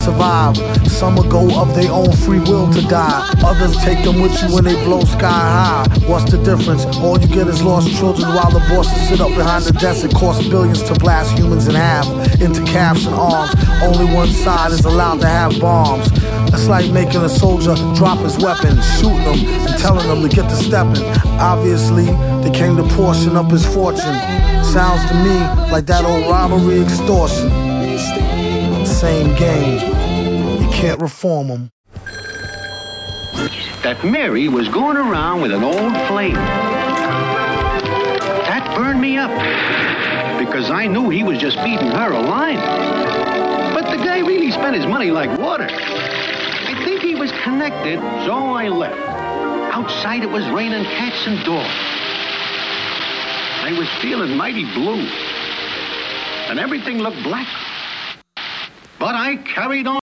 survive. Some will go of their own free will to die. Others take them with you when they blow sky high. What's the difference? All you get is lost children while the bosses sit up behind the desk. It costs billions to blast humans in half into calves and arms. Only one side is allowed to have bombs. It's like making a soldier drop his weapon, shooting them and telling them to get to stepping. Obviously, they came to portion up his fortune. Sounds to me like that old robbery extortion. Same game. You can't reform them. That Mary was going around with an old flame. That burned me up, because I knew he was just feeding her a line. But the guy really spent his money like water. I think he was connected, so I left. Outside it was raining cats and dogs. I was feeling mighty blue, and everything looked black. But I carried on.